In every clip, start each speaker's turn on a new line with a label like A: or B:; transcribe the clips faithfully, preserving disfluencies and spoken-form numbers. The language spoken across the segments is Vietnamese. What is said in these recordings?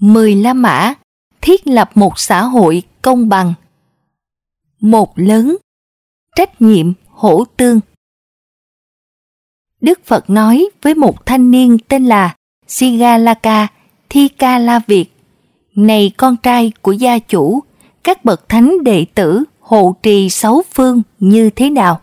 A: Mười La Mã thiết lập một xã hội công bằng. Một lớn, trách nhiệm hỗ tương. Đức Phật nói với một thanh niên tên là Sigalaka Thi Ca La Việt: Này con trai của gia chủ, các bậc thánh đệ tử hộ trì sáu phương như thế nào?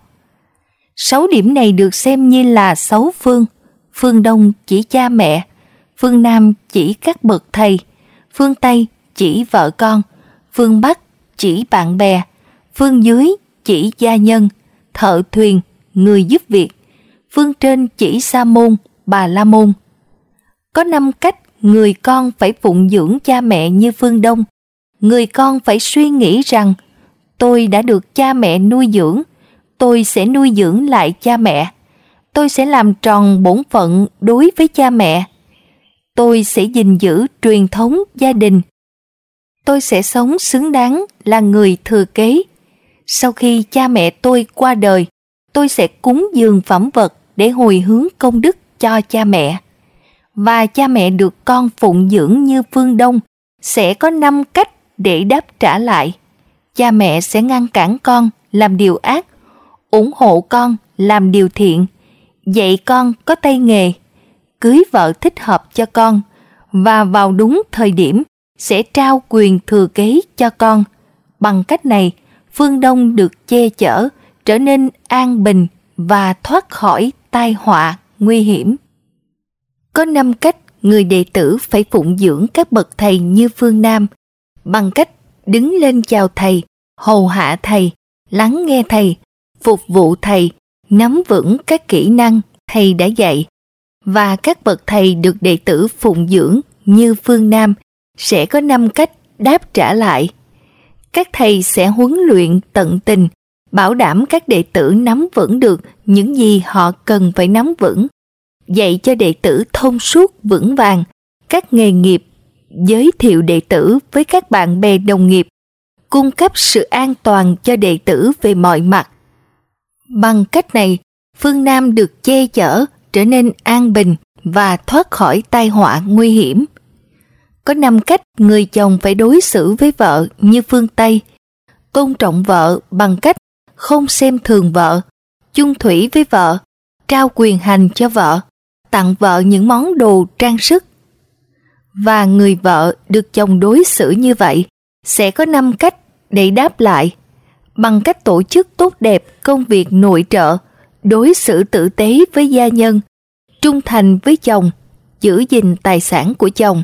A: Sáu điểm này được xem như là sáu phương. Phương Đông chỉ cha mẹ, phương Nam chỉ các bậc thầy, phương Tây chỉ vợ con, phương Bắc chỉ bạn bè, phương dưới chỉ gia nhân, thợ thuyền, người giúp việc, phương trên chỉ sa môn, bà la môn. Có năm cách người con phải phụng dưỡng cha mẹ như phương Đông. Người con phải suy nghĩ rằng tôi đã được cha mẹ nuôi dưỡng, tôi sẽ nuôi dưỡng lại cha mẹ. Tôi sẽ làm tròn bổn phận đối với cha mẹ. Tôi sẽ gìn giữ truyền thống gia đình. Tôi sẽ sống xứng đáng là người thừa kế. Sau khi cha mẹ tôi qua đời, tôi sẽ cúng dường phẩm vật để hồi hướng công đức cho cha mẹ. Và cha mẹ được con phụng dưỡng như phương Đông sẽ có năm cách để đáp trả lại. Cha mẹ sẽ ngăn cản con làm điều ác, ủng hộ con làm điều thiện, dạy con có tay nghề, cưới vợ thích hợp cho con, và vào đúng thời điểm sẽ trao quyền thừa kế cho con. Bằng cách này, phương Đông được che chở, trở nên an bình và thoát khỏi tai họa nguy hiểm. Có năm cách người đệ tử phải phụng dưỡng các bậc thầy như phương Nam, bằng cách đứng lên chào thầy, hầu hạ thầy, lắng nghe thầy, phục vụ thầy, nắm vững các kỹ năng thầy đã dạy. Và các bậc thầy được đệ tử phụng dưỡng như phương Nam sẽ có năm cách đáp trả lại. Các thầy sẽ huấn luyện tận tình, bảo đảm các đệ tử nắm vững được những gì họ cần phải nắm vững, dạy cho đệ tử thông suốt vững vàng các nghề nghiệp, giới thiệu đệ tử với các bạn bè đồng nghiệp, cung cấp sự an toàn cho đệ tử về mọi mặt. Bằng cách này, phương Nam được che chở, trở nên an bình và thoát khỏi tai họa nguy hiểm. Có năm cách người chồng phải đối xử với vợ như phương Tây. Tôn trọng vợ bằng cách không xem thường vợ, chung thủy với vợ, trao quyền hành cho vợ, tặng vợ những món đồ trang sức. Và người vợ được chồng đối xử như vậy sẽ có năm cách để đáp lại. Bằng cách tổ chức tốt đẹp công việc nội trợ, đối xử tử tế với gia nhân, trung thành với chồng, giữ gìn tài sản của chồng,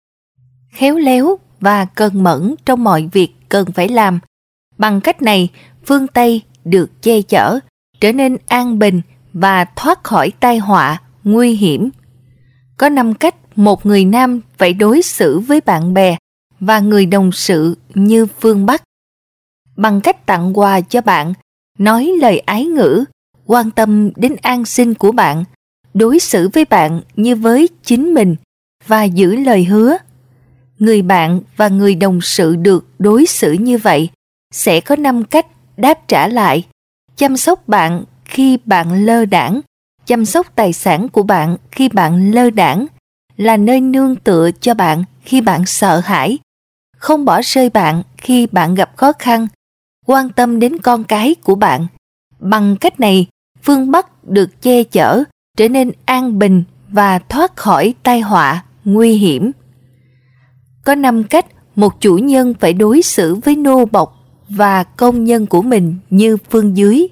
A: khéo léo và cẩn mẫn trong mọi việc cần phải làm. Bằng cách này, phương Tây được che chở, trở nên an bình và thoát khỏi tai họa nguy hiểm. Có năm cách một người nam phải đối xử với bạn bè và người đồng sự như phương Bắc. Bằng cách tặng quà cho bạn, nói lời ái ngữ, quan tâm đến an sinh của bạn, đối xử với bạn như với chính mình và giữ lời hứa. Người bạn và người đồng sự được đối xử như vậy sẽ có năm cách đáp trả lại. Chăm sóc bạn khi bạn lơ đãng, chăm sóc tài sản của bạn khi bạn lơ đãng, là nơi nương tựa cho bạn khi bạn sợ hãi, không bỏ rơi bạn khi bạn gặp khó khăn, quan tâm đến con cái của bạn. Bằng cách này, phương Bắc được che chở, trở nên an bình và thoát khỏi tai họa nguy hiểm. Có năm cách một chủ nhân phải đối xử với nô bộc và công nhân của mình như phương dưới.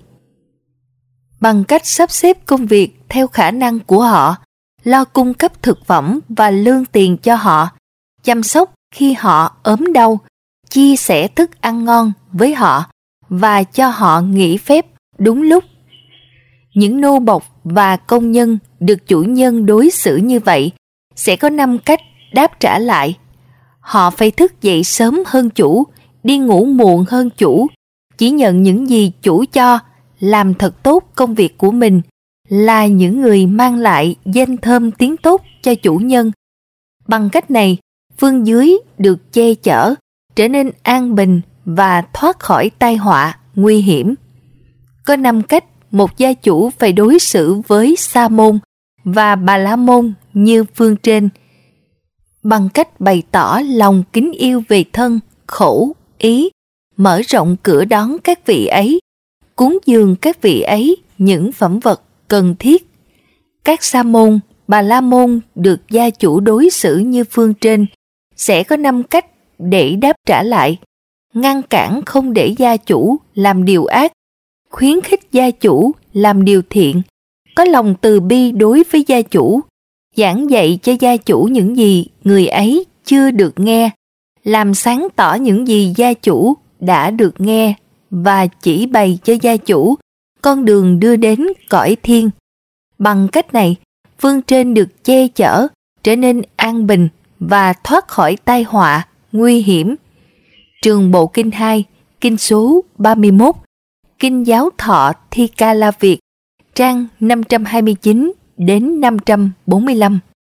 A: Bằng cách sắp xếp công việc theo khả năng của họ, lo cung cấp thực phẩm và lương tiền cho họ, chăm sóc khi họ ốm đau, chia sẻ thức ăn ngon với họ và cho họ nghỉ phép đúng lúc. Những nô bộc và công nhân được chủ nhân đối xử như vậy sẽ có năm cách đáp trả lại. Họ phải thức dậy sớm hơn chủ, đi ngủ muộn hơn chủ, chỉ nhận những gì chủ cho, làm thật tốt công việc của mình, là những người mang lại danh thơm tiếng tốt cho chủ nhân. Bằng cách này, phương dưới được che chở, trở nên an bình và thoát khỏi tai họa nguy hiểm. Có năm cách một gia chủ phải đối xử với sa môn và bà la môn như phương trên. bằng cách bày tỏ lòng kính yêu về thân, khẩu, ý, mở rộng cửa đón các vị ấy, cúng dường các vị ấy những phẩm vật cần thiết. Các sa môn, bà la môn được gia chủ đối xử như phương trên sẽ có năm cách để đáp trả lại: ngăn cản không để gia chủ làm điều ác, khuyến khích gia chủ làm điều thiện, có lòng từ bi đối với gia chủ, giảng dạy cho gia chủ những gì người ấy chưa được nghe, làm sáng tỏ những gì gia chủ đã được nghe và chỉ bày cho gia chủ con đường đưa đến cõi thiên. Bằng cách này, phương trên được che chở, trở nên an bình và thoát khỏi tai họa, nguy hiểm. Trường Bộ Kinh hai, Kinh số ba mươi mốt, Kinh Giáo Thọ Thi Ca La Việt, trang năm trăm hai mươi chín đến năm trăm bốn mươi lăm.